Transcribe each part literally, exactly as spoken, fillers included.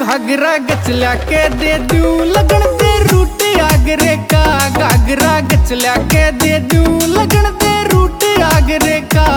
घाघरा गचल्या के दे दूं लगन दे रूट आगरे का। घाघरा गचल्या के दे दूं लगन दे रूट आगरे का।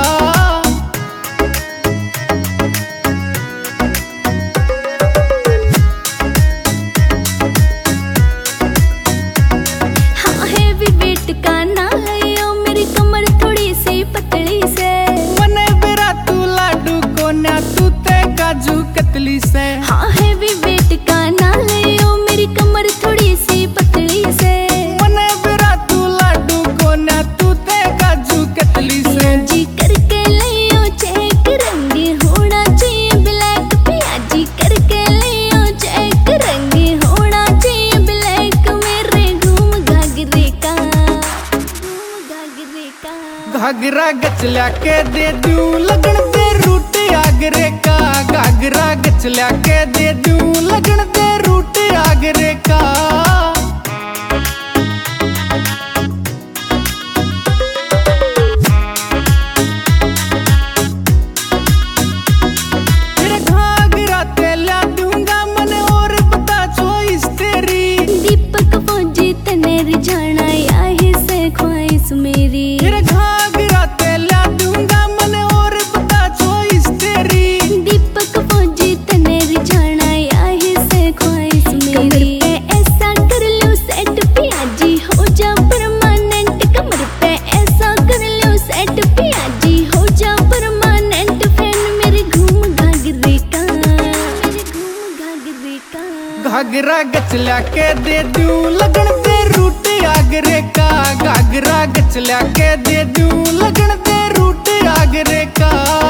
हाँ है भी वेट का ना है मेरी कमर थोड़ी सी पतली से। मने बेरा तू लाडू को ना तू ते काजू कतली से। हाँ है भी वेट का ना ले ओ मेरी कमर थोड़ी सी पतली से। मने बेरा तू लाडू को ना तू ते काजू कतली से। जी करके लियो चेक रंग होना चाहिए ब्लैक। पियाजी करके लियो चेक रंग होना चाहिए ब्लैक। मेरे घूम घाघरे का घूम घाघरे का। घाघरा गचल्या के दे दूं लगन दे रूट आगरे का। घाघरा गचल्या के दे दूं लगन दे रूट आगरे का। फिर घाघरा ते ला दूंगा मन और बता चॉइस तेरी। दीपक फौजी तने रिझाना आही से ख्वाहिश मेरी। फिर घाघरा ते ला दूंगा मन और बता चॉइस तेरी। दीपक फौजी तने रिझाना आही से ख्वाहिश मेरी। कमर पे ऐसा कर लो सेट पियाजी हो जा परमानेंट। कमर पे ऐसा कर लो सेट पियाजी हो जा परमानेंट। फैन मेरे घूम घाघरे का मेरे घूम घाघरे का। घाघरा गचल्या के दे दूं लगन दे रूट आगरे का। घाघरा गचल्या के दे दूं लगन दे रूट आगरे का।